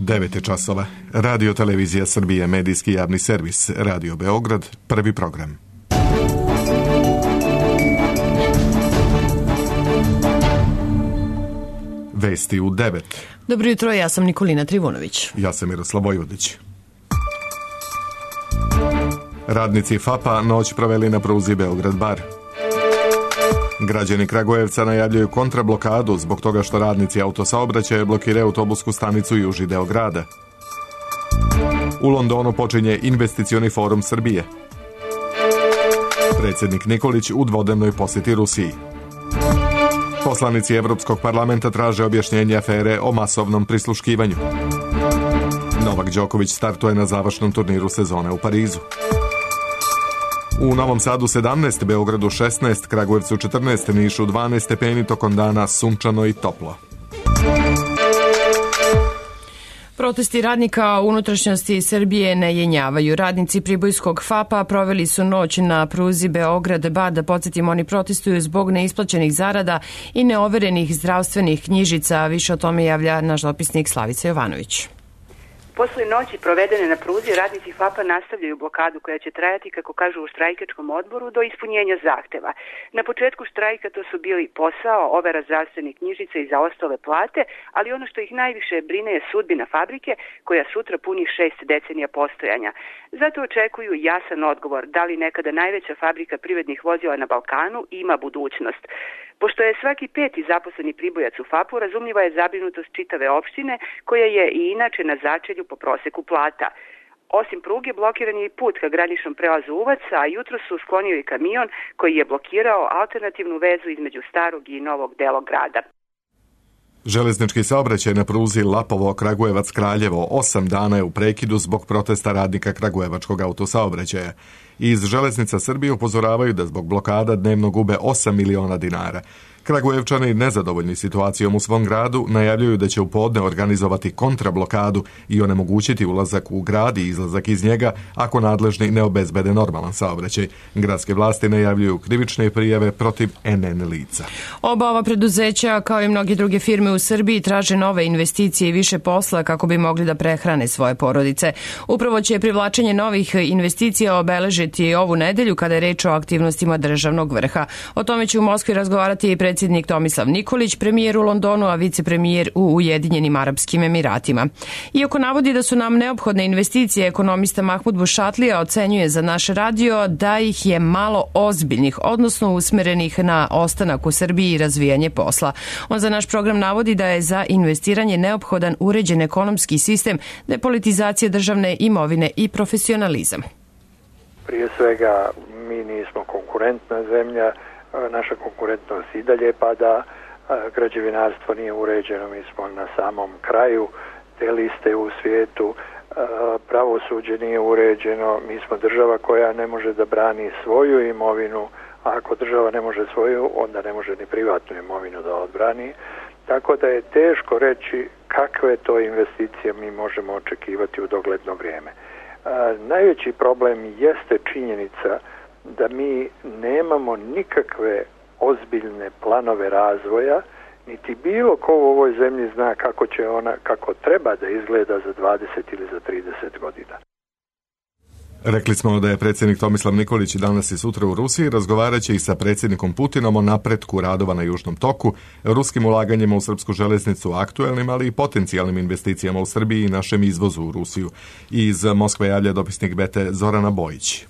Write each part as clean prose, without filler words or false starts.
9 je časova. Radio Televizija Srbije, medijski javni servis, Radio Beograd, prvi program. Vesti u 9. Dobro jutro, ja sam Nikolina Trivunović. Ja sam Miroslav Vojvodić. Radnici FAP-a noć proveli na pruzi Beograd-Bar. Građani Kragujevca najavljaju kontrablokadu zbog toga što radnici autosaobraćaja blokiraju autobusku stanicu južni deo grada. U Londonu počinje investicioni forum Srbije. Predsjednik Nikolić u dvodnevnoj posjeti Rusiji. Poslanici Evropskog parlamenta traže objašnjenje afere o masovnom prisluškivanju. Novak Đoković startuje na završnom turniru sezone u Parizu. U Novom Sadu 17, Beogradu 16, Kragujevcu 14, Nišu 12 stepeni, tokom dana sunčano i toplo. Protesti radnika u unutrašnjosti Srbije ne jenjavaju. Radnici Pribojskog FAP-a proveli su noć na pruzi Beograd-Bar. Da podsjetimo, oni protestuju zbog neisplaćenih zarada i neoverenih zdravstvenih knjižica. Više o tome javlja naš dopisnik Slavica Jovanović. Posle noći provedene na pruzi, radnici FAP-a nastavljaju blokadu koja će trajati, kako kažu u štrajkačkom odboru, do ispunjenja zahteva. Na početku štrajka to su bili posao, overa zdravstvenih knjižica i zaostale plate, ali ono što ih najviše brine je sudbina fabrike koja sutra puni 6 decenija postojanja. Zato očekuju jasan odgovor da li nekada najveća fabrika privrednih vozila na Balkanu ima budućnost. Pošto je svaki peti zaposleni Pribojac u FAP-u, razumljiva je zabrinutost čitave opštine, koja je i inače na začelju po proseku plata. Osim pruge, blokiran je i put ka graničnom prelazu Uvac, a jutro su sklonio i kamion koji je blokirao alternativnu vezu između starog i novog dela grada. Železnički saobraćaj na pruzi Lapovo-Kragujevac-Kraljevo 8 dana je u prekidu zbog protesta radnika kragujevačkog autosaobraćaja. Iz Železnica Srbije upozoravaju da zbog blokada dnevno gube 8 miliona dinara. Kragujevčani, nezadovoljni situacijom u svom gradu, najavljuju da će u podne organizovati kontrablokadu i onemogućiti ulazak u grad i izlazak iz njega ako nadležni ne obezbede normalan saobraćaj. Gradske vlasti najavljuju krivične prijave protiv NN lica. Oba ova preduzeća, kao i mnoge druge firme u Srbiji, traže nove investicije i više posla kako bi mogli da prehrane svoje porodice. Upravo će privlačenje novih investicija obeležiti ovu nedelju kada je reč o aktivnostima državnog vrha. O tome će u Moskvi razgovarati i predsjednik Tomislav Nikolić, premijer u Londonu, a vicepremijer u Ujedinjenim Arapskim Emiratima. Iako navodi da su nam neophodne investicije, ekonomista Mahmud Bušatlija ocenjuje za naš radio da ih je malo ozbiljnih, odnosno usmerenih na ostanak u Srbiji i razvijanje posla. On za naš program navodi da je za investiranje neophodan uređen ekonomski sistem, depolitizacija državne imovine i profesionalizam. Prije svega, mi nismo konkurentna zemlja, naša konkurentnost i dalje pada, građevinarstvo nije uređeno, mi smo na samom kraju te liste u svijetu, pravosuđe nije uređeno, mi smo država koja ne može da brani svoju imovinu, a ako država ne može svoju, onda ne može ni privatnu imovinu da odbrani, tako da je teško reći kakve to investicije mi možemo očekivati u dogledno vrijeme. Najveći problem jeste činjenica da mi nemamo nikakve ozbiljne planove razvoja, niti bilo ko u ovoj zemlji zna kako će ona, kako treba da izgleda za 20 ili za 30 godina. Rekli smo da je predsjednik Tomislav Nikolić danas i sutra u Rusiji, razgovarat će i sa predsjednikom Putinom o napretku radova na Južnom toku, ruskim ulaganjima u srpsku železnicu, aktuelnim, ali i potencijalnim investicijama u Srbiji i našem izvozu u Rusiju. Iz Moskve javlja dopisnik BT Zorana Bojić.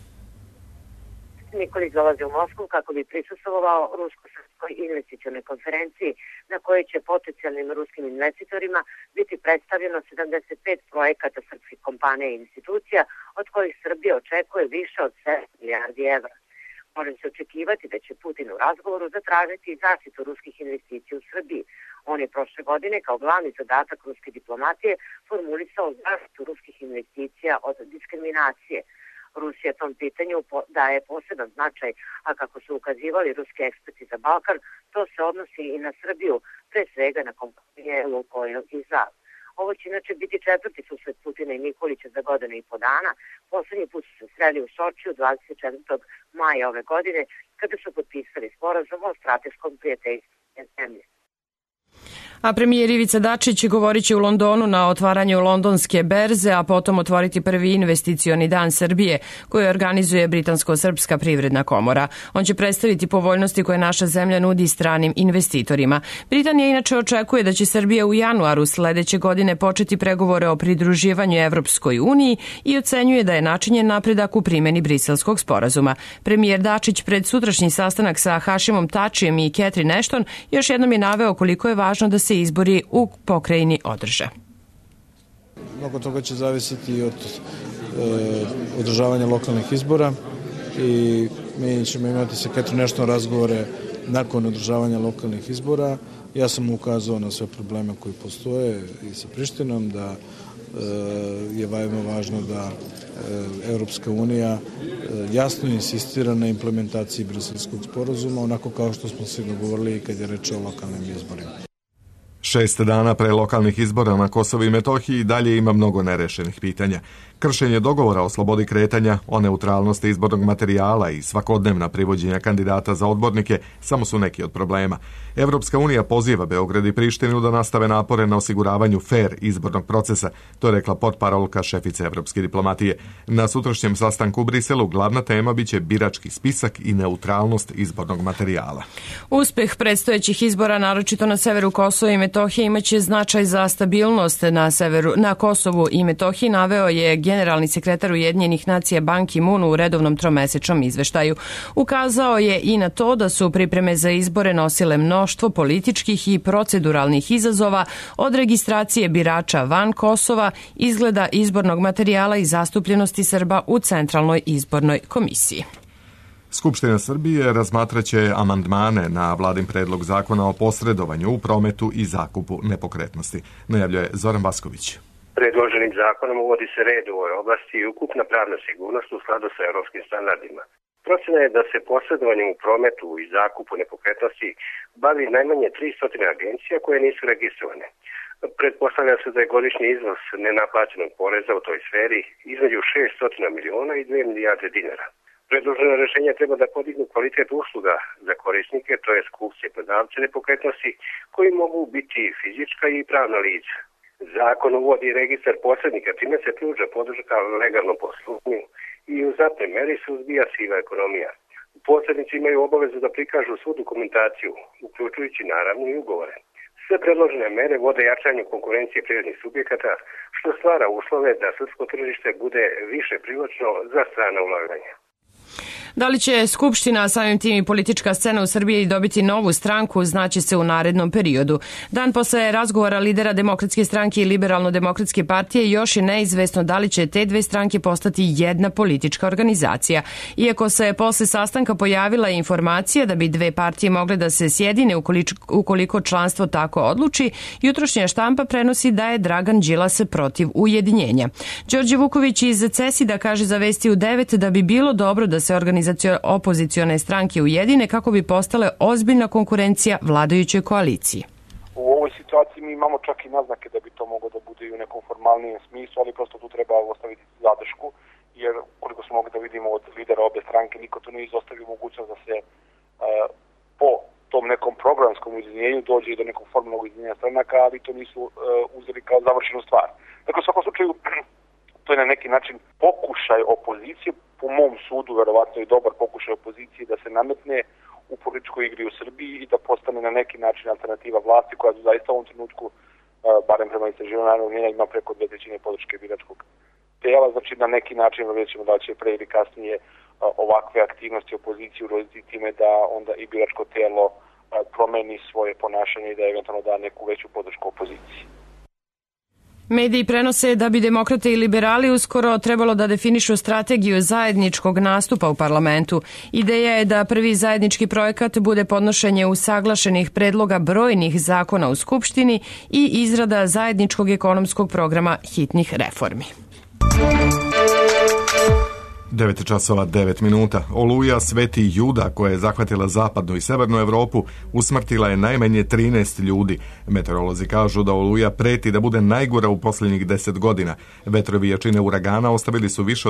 Nikolić dolazi u Moskvu kako bi prisustvovao rusko-srpskoj investicionoj konferenciji na kojoj će potencijalnim ruskim investitorima biti predstavljeno 75 projekata srpskih kompanija i institucija, od kojih Srbija očekuje više od 7 milijardi evra. Može se očekivati da će Putin u razgovoru zatražiti zaštitu ruskih investicija u Srbiji. On je prošle godine kao glavni zadatak ruske diplomatije formulisao zaštitu ruskih investicija od diskriminacije. Rusija tom pitanju daje poseban značaj, a kako su ukazivali ruski eksperti za Balkan, to se odnosi i na Srbiju, pre svega na kompanije Lukoil i ZAV. Ovo će inače biti četvrti susret Putina i Nikolića za godinu i po dana. Poslednji put su se sreli u Sočiju 24. maja ove godine, kada su potpisali sporazum o strateškom prijateljstvu zemlje. A premijer Ivica Dačić govorit će u Londonu na otvaranju londonske berze, a potom otvoriti prvi investicioni dan Srbije koji organizuje Britansko-srpska privredna komora. On će predstaviti povoljnosti koje naša zemlja nudi stranim investitorima. Britanija inače očekuje da će Srbija u januaru sledeće godine početi pregovore o pridruživanju Evropskoj uniji i ocenjuje da je načinjen napredak u primjeni Briselskog sporazuma. Premijer Dačić pred sutrašnji sastanak sa Hašimom Tačijem i Catherine Ashton još jednom je naveo koliko je važno da se izbori u pokrajini održe. Mnogo toga će zavisiti od održavanja lokalnih izbora i mi ćemo imati sa Catherine Ashton razgovore nakon održavanja lokalnih izbora. Ja sam ukazao na sve probleme koji postoje i sa Prištinom, da je veoma važno da Evropska unija jasno insistira na implementaciji Briselskog sporazuma, onako kao što smo se dogovorili kad je reč o lokalnim izborima. 6 dana pre lokalnih izbora na Kosovu i Metohiji dalje ima mnogo nerešenih pitanja. Kršenje dogovora o slobodi kretanja, o neutralnosti izbornog materijala i svakodnevna privođenja kandidata za odbornike samo su neki od problema. Evropska unija poziva Beograd i Prištinu da nastave napore na osiguravanju fair izbornog procesa, to je rekla portparolka šefice evropske diplomatije. Na sutrašnjem sastanku u Briselu glavna tema biće birački spisak i neutralnost izbornog materijala. Uspeh predstojećih izbora, naročito na severu Kosova i Metohije, imaće značaj za stabilnost na Kosovu i Metohiji, naveo je generalni sekretar Ujedinjenih nacija Ban Ki-moon u redovnom tromesečnom izveštaju. Ukazao je i na to da su pripreme za izbore nosile mnoštvo političkih i proceduralnih izazova, od registracije birača van Kosova, izgleda izbornog materijala i zastupljenosti Srba u Centralnoj izbornoj komisiji. Skupština Srbije razmatraće amandmane na vladin predlog zakona o posredovanju u prometu i zakupu nepokretnosti, najavljuje Zoran Vasković. Predloženim zakonom uvodi se red u ovoj oblasti i ukupna pravna sigurnost u skladu sa evropskim standardima. Procena je da se posredovanjem u prometu i zakupu nepokretnosti bavi najmanje 300 agencija koje nisu registrovane. Pretpostavlja se da je godišnji iznos nenaplaćenog poreza u toj sferi između 600 miliona i 2 milijarde dinara. Predložena rešenja treba da podignu kvalitet usluga za korisnike, to je kupce i prodavce nepokretnosti, koji mogu biti fizička i pravna lica. Zakon uvodi registar posrednika, čime se pruža podrška legalnom poslovanju i u znatnoj meri suzbija siva ekonomija. Posrednici imaju obavezu da prikažu svu dokumentaciju, uključujući naravno i ugovore. Sve predložene mere vode jačanju konkurencije privrednih subjekata, što stvara uslove da srpsko tržište bude više privlačno za strana ulaganja. Da li će Skupština, a samim tim i politička scena u Srbiji dobiti novu stranku, znaće se u narednom periodu. Dan posle razgovora lidera Demokratske stranke i Liberalno-demokratske partije još je neizvesno da li će te dve stranke postati jedna politička organizacija. Iako se posle sastanka pojavila informacija da bi dve partije mogle da se sjedine ukoliko članstvo tako odluči, jutrošnja štampa prenosi da je Dragan Đilas protiv ujedinjenja. Đorđe Vuković iz CESID-a kaže za Vesti u 9 da bi bilo dobro da se opozicione stranke ujedine kako bi postale ozbiljna konkurencija vladajućoj koaliciji. U ovoj situaciji mi imamo čak i naznake da bi to moglo da bude i u nekom formalnijem smislu, ali prosto tu treba ostaviti zadršku, jer koliko smo mogli da vidimo od lidera obe stranke, niko tu ne izostavio mogućnost da se po tom nekom programskom ujedinjenju dođe i do nekog formalnog ujedinjenja stranaka, ali to nisu uzeli kao završenu stvar. Dakle, u svakom slučaju, to je na neki način pokušaj opozicije, po mom sudu verovatno i dobar pokušaj opozicije da se nametne u političkoj igri u Srbiji i da postane na neki način alternativa vlasti koja zaista u ovom trenutku, barem prema istraživanju Narodnog mnjenja, ima preko 2/3 podrške biračkog tela. Znači na neki način vidjet ćemo da će pre ili kasnije ovakve aktivnosti opozicije uroditi time da onda i biračko telo promeni svoje ponašanje i da eventualno da neku veću podršku opoziciji. Mediji prenose da bi demokrate i liberali uskoro trebalo da definišu strategiju zajedničkog nastupa u parlamentu. Ideja je da prvi zajednički projekat bude podnošenje usaglašenih predloga brojnih zakona u Skupštini i izrada zajedničkog ekonomskog programa hitnih reformi. 9 časova 9 minuta. Oluja Sveti Juda, koja je zahvatila zapadnu i severnu Evropu, usmrtila je najmanje 13 ljudi. Meteorolozi kažu da oluja preti da bude najgora u posljednjih 10 godina. Vetrovi jačine uragana ostavili su više od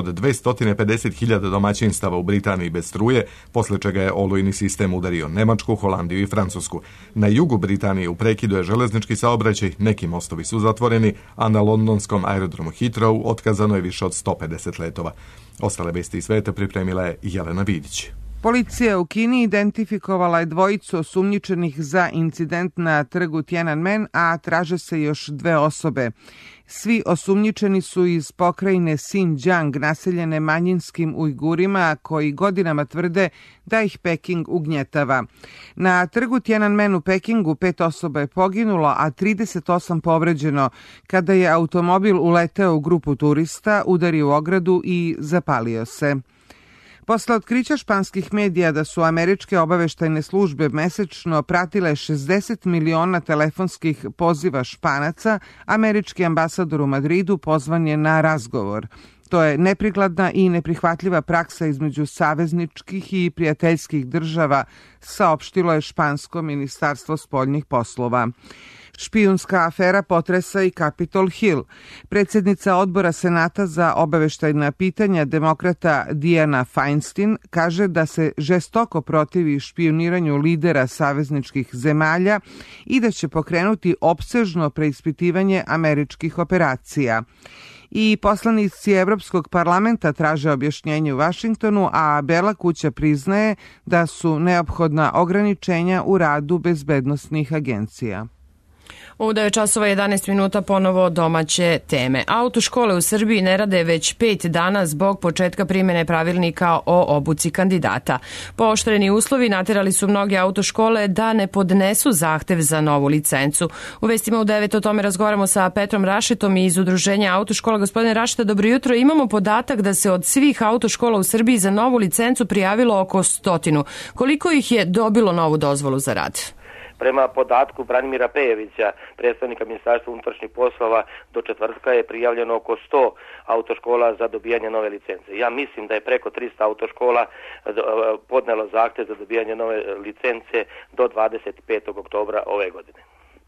250.000 domaćinstava u Britaniji bez struje, posle čega je olujni sistem udario Nemačku, Holandiju i Francusku. Na jugu Britanije u prekidu je železnički saobraćaj, neki mostovi su zatvoreni, a na londonskom aerodromu Heathrow otkazano je više od 150 letova. Ostale vesti iz sveta pripremila je Jelena Vidić. Policija u Kini identifikovala je dvojicu osumnjičenih za incident na trgu Tiananmen, a traže se još 2 osobe. Svi osumnjičeni su iz pokrajine Xinjiang, naseljene manjinskim Ujgurima, koji godinama tvrde da ih Peking ugnjetava. Na trgu Tiananmen u Pekingu 5 osoba je poginulo, a 38 povređeno kada je automobil uleteo u grupu turista, udario u ogradu i zapalio se. Posle otkrića španskih medija da su američke obaveštajne službe mesečno pratile 60 miliona telefonskih poziva Španaca, američki ambasador u Madridu pozvan je na razgovor. To je neprikladna i neprihvatljiva praksa između savezničkih i prijateljskih država, saopštilo je špansko ministarstvo spoljnih poslova. Špijunska afera potresa i Capitol Hill. Predsjednica odbora Senata za obaveštajna pitanja, demokrata Diana Feinstein, kaže da se žestoko protivi špijuniranju lidera savezničkih zemalja i da će pokrenuti opsežno preispitivanje američkih operacija. I poslanici Evropskog parlamenta traže objašnjenje u Vašingtonu, a Bela kuća priznaje da su neophodna ograničenja u radu bezbednosnih agencija. U 9 časova 11 minuta ponovo domaće teme. Autoškole u Srbiji ne rade već 5 dana zbog početka primjene pravilnika o obuci kandidata. Pooštreni uslovi naterali su mnoge autoškole da ne podnesu zahtev za novu licencu. U vestima u 9 o tome razgovaramo sa Petrom Rašetom iz Udruženja autoškola. Gospodine Rašeta, dobro jutro. Imamo podatak da se od svih autoškola u Srbiji za novu licencu prijavilo oko 100. Koliko ih je dobilo novu dozvolu za rad? Prema podatku Branimira Pejevića, predstavnika Ministarstva unutrašnjih poslova, do četvrtka je prijavljeno oko 100 autoškola za dobijanje nove licence. Ja mislim da je preko 300 autoškola podnelo zahtev za dobijanje nove licence do 25. oktobra ove godine.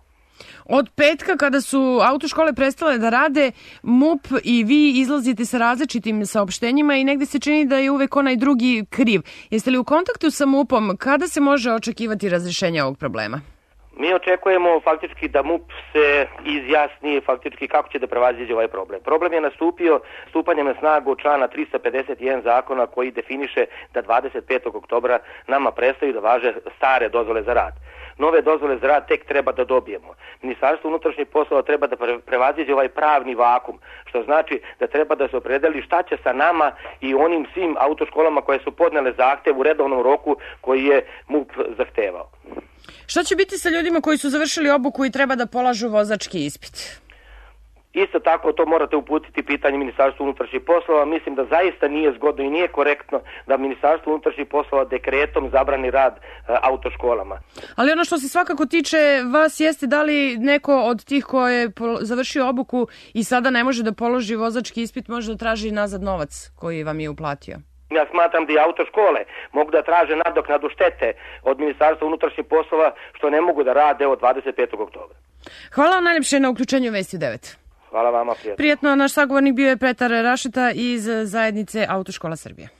Od petka, kada su autoškole prestale da rade, MUP i vi izlazite sa različitim saopštenjima i negde se čini da je uvek onaj drugi kriv. Jeste li u kontaktu sa MUP-om? Kada se može očekivati razrešenje ovog problema? Mi očekujemo faktički da MUP se izjasni faktički kako će da prevaziđe ovaj problem. Problem je nastupio stupanjem na snagu člana 351 zakona koji definiše da 25. oktobra nama prestaju da važe stare dozvole za rad. Nove dozvole za rad tek treba da dobijemo. Ministarstvo unutrašnjih poslova treba da prevaziđe ovaj pravni vakum, što znači da treba da se opredeli šta će sa nama i onim svim autoškolama koje su podnele zahtev u redovnom roku koji je MUP zahtevao. Šta će biti sa ljudima koji su završili obuku i treba da polažu vozački ispit? Isto tako to morate uputiti pitanje Ministarstvu unutrašnjih poslova. Mislim da zaista nije zgodno i nije korektno da Ministarstvo unutrašnjih poslova dekretom zabrani rad autoškolama. Ali ono što se svakako tiče vas jeste da li neko od tih ko je završio obuku i sada ne može da položi vozački ispit može da traži nazad novac koji vam je uplatio? Ja smatram da i autoškole mogu da traže nadoknadu štete od Ministarstva unutrašnjih poslova što ne mogu da rade od 25. oktobra. Hvala vam najljepše na uključenju Vesti u 9. Hvala vama, prijatno. Prijetno, naš sagovornik bio je Petar Rašeta iz zajednice Autoškola Srbije.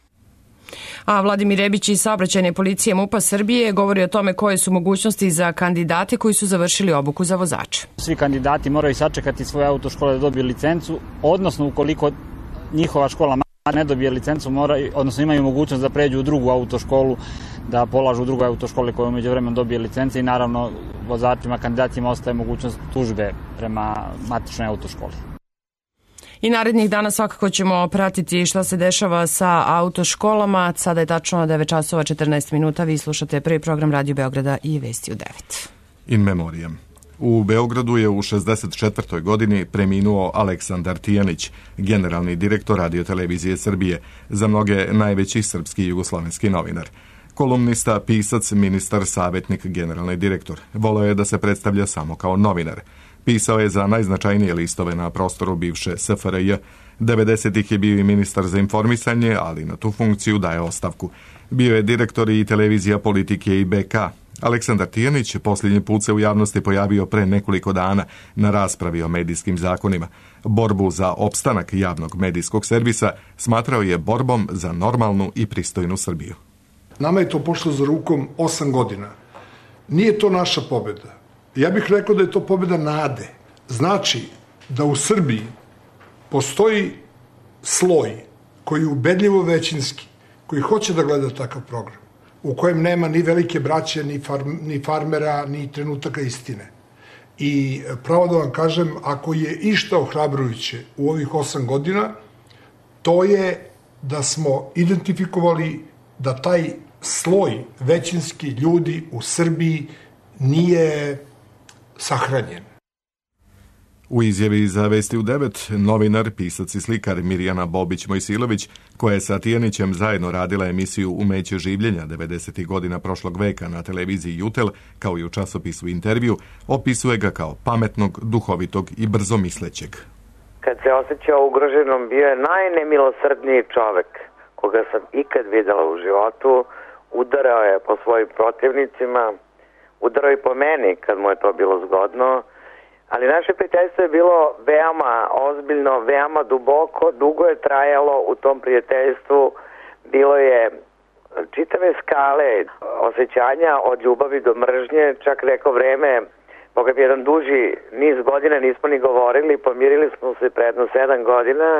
A Vladimir Rebić iz Saobraćajne policije MUP-a Srbije govori o tome koje su mogućnosti za kandidate koji su završili obuku za vozače. Svi kandidati moraju sačekati svoje autoškole da dobiju licencu, odnosno ukoliko njihova škola ne dobije licencu, odnosno imaju mogućnost da pređu u drugu autoškolu, da polažu u drugoj autoškoli koja umeđu vremenom dobije licence i naravno vozačima, kandidatima ostaje mogućnost tužbe prema matičnoj autoškoli. I narednih dana svakako ćemo pratiti šta se dešava sa autoškolama. Sada je tačno 9 časova 14 minuta. Vi slušate prvi program Radio Beograda i Vesti u 9. In memoriam. U Beogradu je u 64. godini preminuo Aleksandar Tijanić, generalni direktor Radio-televizije Srbije, za mnoge najveći srpski i jugoslovenski novinar. Kolumnista, pisac, ministar, savjetnik, generalni direktor. Voleo je da se predstavlja samo kao novinar. Pisao je za najznačajnije listove na prostoru bivše SFRJ. 90-ih je bio i ministar za informisanje, ali na tu funkciju daje ostavku. Bio je direktor i televizija Politike i BK. Aleksandar Tijanić posljednji put se u javnosti pojavio pre nekoliko dana na raspravi o medijskim zakonima. Borbu za opstanak javnog medijskog servisa smatrao je borbom za normalnu i pristojnu Srbiju. Nama je to pošlo za rukom 8 godina. Nije to naša pobjeda. Ja bih rekao da je to pobjeda nade. Znači da u Srbiji postoji sloj koji je ubedljivo većinski, koji hoće da gleda takav program, u kojem nema ni velike braće, ni farmera, ni trenutaka istine. I pravo da vam kažem, ako je išta ohrabrujuće u ovih 8 godina, to je da smo identifikovali da taj sloj većinski ljudi u Srbiji nije sahranjen. U izjavi za Vesti u 9, novinar, pisac i slikar Mirjana Bobić-Mojsilović, koja je sa Tijanićem zajedno radila emisiju Umeće življenja 90. godina prošlog veka na televiziji Jutel, kao i u časopisu Intervju, opisuje ga kao pametnog, duhovitog i brzomislećeg. Kad se osjećao ugroženom, bio je najnemilosrdniji čovek koga sam ikad videla u životu. Udarao je po svojim protivnicima, udarao i po meni kad mu je to bilo zgodno. Ali naše prijateljstvo je bilo veoma ozbiljno, veoma duboko, dugo je trajalo u tom prijateljstvu. Bilo je čitave skale osjećanja od ljubavi do mržnje, čak neko vreme, Boga bi jedan duži niz godina nismo ni govorili, pomirili smo se pre jedno 7 godina,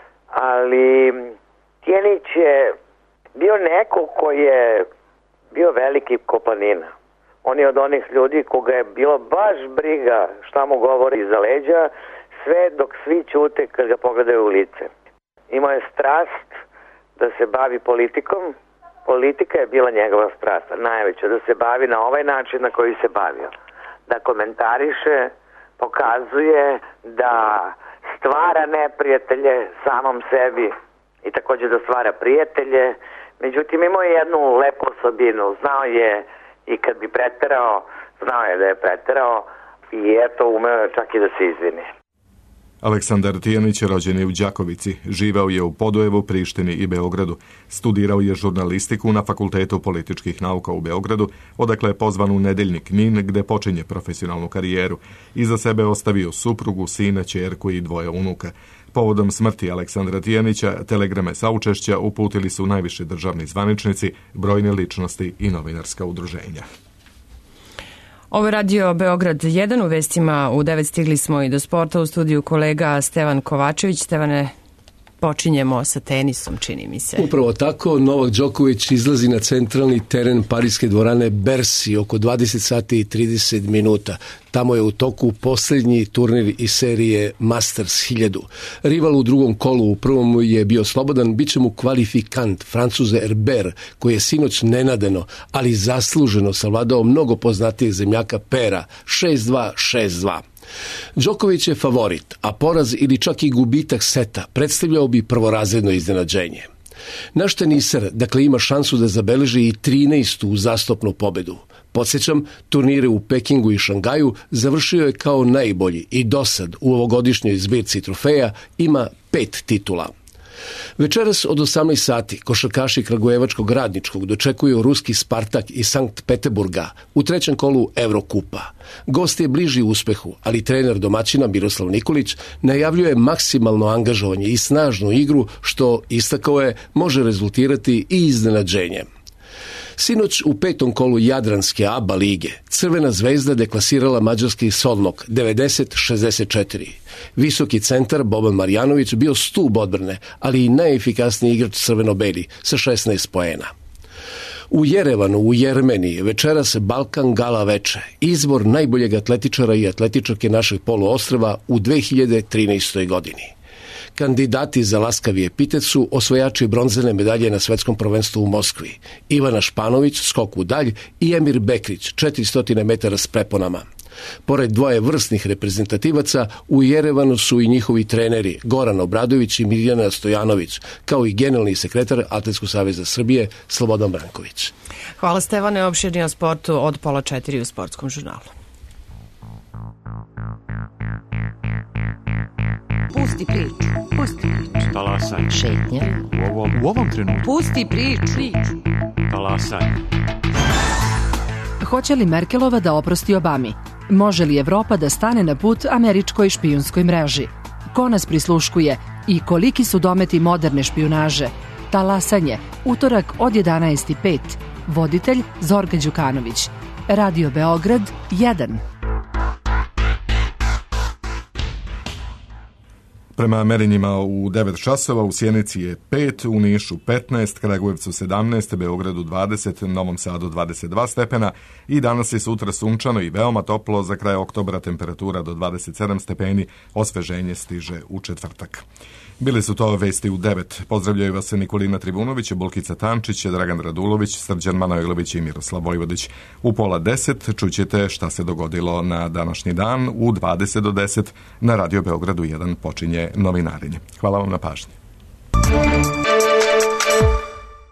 ali Tijanić je bio neko koji je bio veliki ko planina. On je od onih ljudi koga je bilo baš briga šta mu govori iza leđa, sve dok svi ćute kad ga pogledaju u lice. Imao je strast da se bavi politikom. Politika je bila njegova strast, najveća, da se bavi na ovaj način na koji se bavio. Da komentariše, pokazuje, da stvara neprijatelje samom sebi i također da stvara prijatelje. Međutim, imao je jednu lepu osobinu, znao je i kad bi preterao, znao je da je preterao i eto umeo čak i da se izvini. Aleksandar Tijanić rođen je u Đakovici, živeo je u Podujevu, Prištini i Beogradu. Studirao je žurnalistiku na Fakultetu političkih nauka u Beogradu, odakle je pozvan u Nedeljnik NIN, gde počinje profesionalnu karijeru. Iza sebe ostavio suprugu, sina, ćerku i 2 unuka. Povodom smrti Aleksandra Tijanića, telegrame saučešća uputili su najviši državni zvaničnici, brojne ličnosti i novinarska udruženja. Ovo je radio Beograd 1. U vestima u 9 stigli smo i do sporta. U studiju kolega Stevan Kovačević. Stevane, počinjemo sa tenisom, čini mi se. Upravo tako, Novak Đoković izlazi na centralni teren parijske dvorane Bercy oko 20 sati i 30 minuta. Tamo je u toku posljednji turnir iz serije Masters 1000. Rival u drugom kolu, u prvom je bio slobodan, bit će mu kvalifikant Francuze Herbert, koji je sinoć nenadeno, ali zasluženo savladao mnogo poznatijeg zemljaka Pera, 6-2, 6-2. Đoković je favorit, a poraz ili čak i gubitak seta predstavljao bi prvorazredno iznenađenje. Naš teniser, dakle, ima šansu da zabeleži i 13. uzastopnu pobedu. Podsjećam, turnire u Pekingu i Šangaju završio je kao najbolji i dosad u ovogodišnjoj zbirci trofeja ima 5 titula. Večeras od 18 sati košarkaši Kragujevačkog Radničkog dočekuju ruski Spartak iz Sankt Peteburga u 3. kolu Evrokupa. Gost je bliži uspehu, ali trener domaćina Miroslav Nikolić najavljuje maksimalno angažovanje i snažnu igru, što, istakao je, može rezultirati i iznenađenjem. Sinoć u 5. kolu Jadranske ABA lige Crvena zvezda deklasirala mađarski Solnok 90-64. Visoki centar Boban Marjanović bio stup odbrane, ali i najefikasniji igrač crveno-beli sa 16 poena. U Jerevanu, u Jermeniji, večeras Balkan Gala veče, izbor najboljeg atletičara i atletičarke našeg poluostrva u 2013. godini. Kandidati za laskavi epitet su osvojači bronzane medalje na svetskom prvenstvu u Moskvi, Ivana Španović, skok u dalj, i Emir Bekrić, 400 metara s preponama. Pored 2 vrsnih reprezentativaca, u Jerevanu su i njihovi treneri Goran Obradović i Mirjana Stojanović, kao i generalni sekretar Atletskog saveza Srbije Slobodan Branković. Hvala Stevane, opširnije o sportu od 3:30 u Sportskom žurnalu. Pusti priču. Pusti priču. Talasaj. Šetnja. U ovom trenutku. Pusti priču. Talasaj. Hoće li Merkelova da oprosti Obami? Može li Evropa da stane na put američkoj špijunskoj mreži? Ko nas prisluškuje i koliki su dometi moderne špijunaže? Talasanje, utorak od 11:05. Voditelj Zorka Đukanović. Radio Beograd 1. Prema merenjima u 9 časova u Sjenici je 5, u Nišu 15, Kragujevcu 17, Beogradu 20, Novom Sadu 22 stepena i danas i sutra sunčano i veoma toplo, za kraj oktobra temperatura do 27 stepeni, osveženje stiže u četvrtak. Bili su to vesti u 9. Pozdravljaju vas Nikolina Tribunović, Bulkica Tančić, Dragan Radulović, Srđan Manojlović i Miroslav Vojvodić. U 9:30 čućete šta se dogodilo na današnji dan. U 20 do 10 na Radio Beogradu 1 počinje novinarenje. Hvala vam na pažnji.